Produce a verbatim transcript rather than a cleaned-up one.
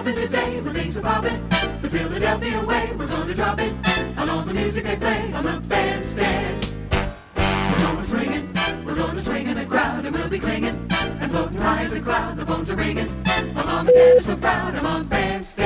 bobbing today when things are popping. The Philadelphia way, we're gonna drop it. I love the music they play on the bandstand. We're gonna swingin', we're gonna swing in the crowd, and we'll be clinging and floating high as a cloud. The phones are ringing. My mom and dad are so proud. I'm on bandstand.